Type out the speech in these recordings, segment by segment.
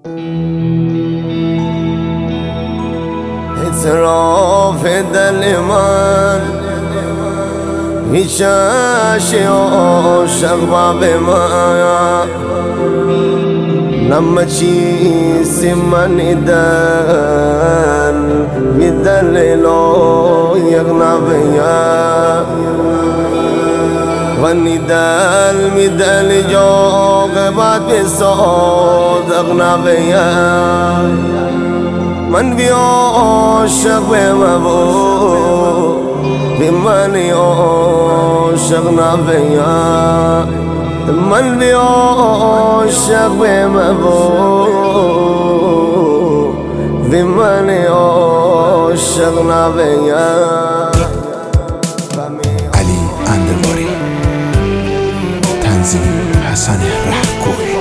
اعتراف دل من هیچ عاشق به من لما چیزی من دل میدل لو یغنا بیا ونی دل میدل جوق بعد بصادقنا بیا من بی عاشق به مبو بی من عاشق نبیا من بی عاشق به مبو بی من عاشق نبیا علی اندواری، تنظیم حسن رحکوی.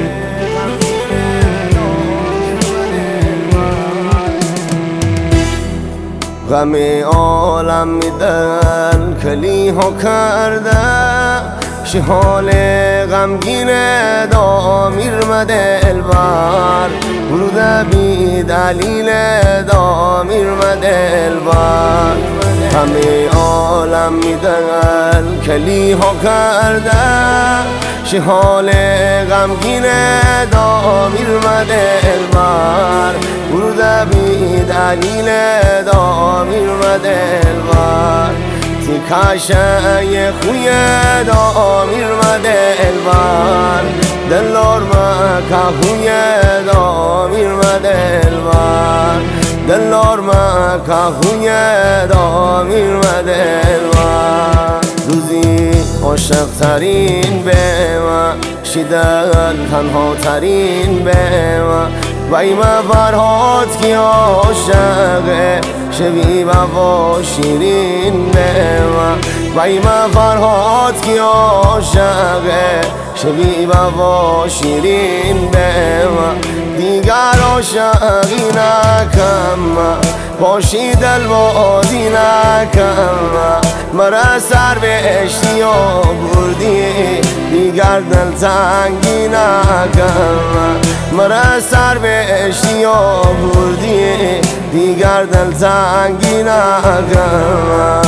غم عالم میدن کلی ها کرده شحال غمگین دامیر مده البر بروده بی دلیل دامیر مده البر غم عالم میدن کلی ها کرده شحال غمگین دامیر مده البر بروده بی دلیل دامیر مده البر تی کاشه خوی دامیر مده البر دلار مکا خوی دامیر مده البر دلار مکا خوی دامیر مده البر روزی عاشق ترین به من شیدن تنها ترین به من وای ما فرهاد کی عاشقه شبی و شیرین به من وای ما فرهاد کی عاشقه شبی و شیرین به من دیگر عاشقی نکم باشی دل بادی نکم مرا سر به اشتیا بردی دیگر دل تنگی نکم مرا سر به اشتیا بردی دیگر دل تنگی نکم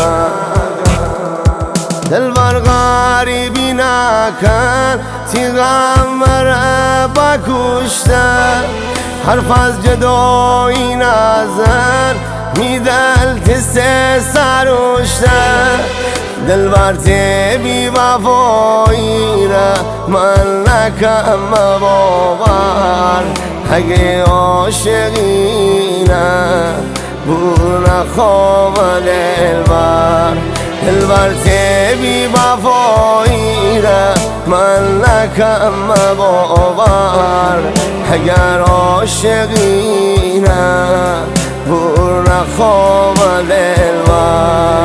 دلبر غریبی نکن تی غم مرا بکشته حرف از جدایی نزن می دل تست سرشته دلبر تی بی وفایی را من نکم باور اگه عاشقی نه بور نخوام دلبر دلبر تی بی وفایی را من نکم باور اگر عاشقی نه بور نخوام دلبر